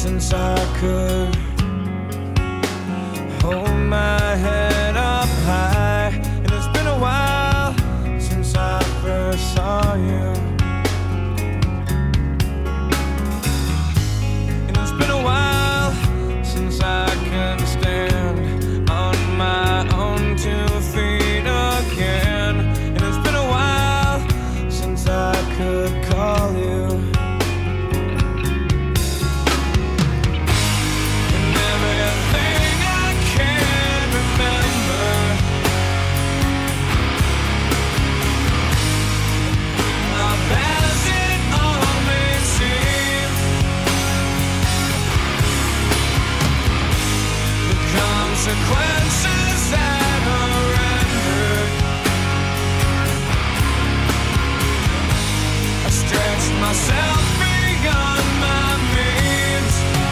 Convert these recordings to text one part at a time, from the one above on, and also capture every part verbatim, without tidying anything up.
since I could hold my head up high. And it's been a while since I first saw you. And it's been a while since I can stand on my own two feet again. And it's been a while since I could call you. Consequences that are rendered, I stretched myself beyond my means.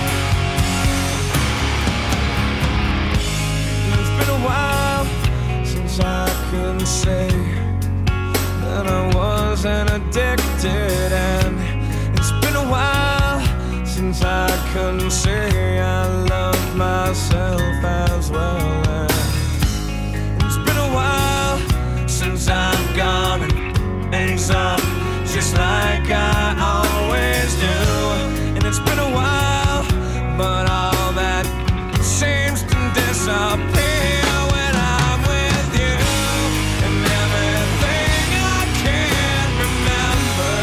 And it's been a while since I could say that I wasn't addicted, and it's been a while since I couldn't say I love myself as well. And it's been a while since I've gone and things up just like I always do. And it's been a while, but all that seems to disappear when I'm with you. And everything I can't remember,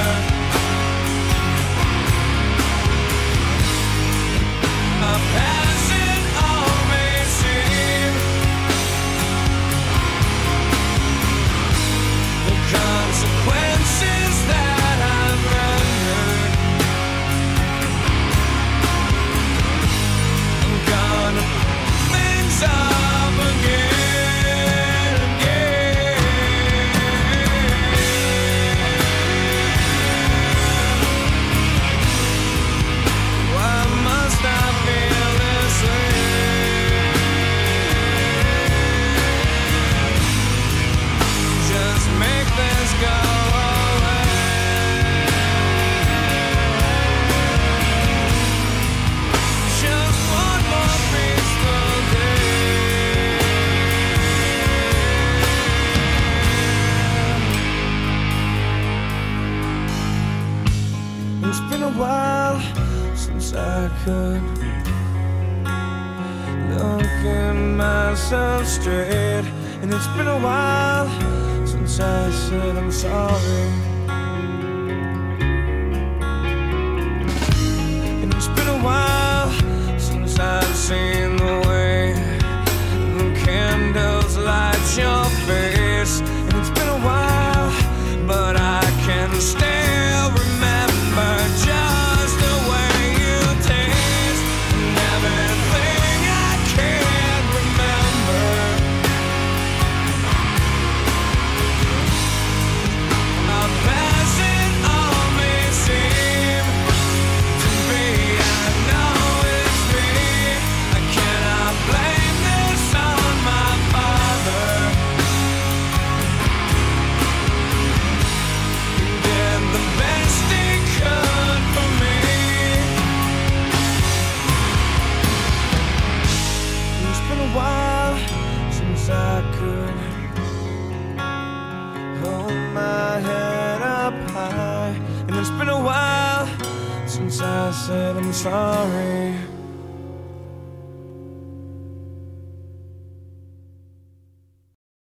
a passing all may seem. The consequences that I've rendered, I'm gonna things up again, again. Why must I feel this way? Just make this go away. Just one more peaceful day. It's been a while since I could look at myself straight. And it's been a while since I said I'm sorry. And it's been a while since I've seen the way the candles light your face. And it's been a while, but I can still remember just the way you taste. And everything I can't remember, a passing all may seem to be. I know it's me. I cannot blame this on my father. He did the best he could for me. It's been a while since I could hold my head up high. And it's been a while since I said I'm sorry.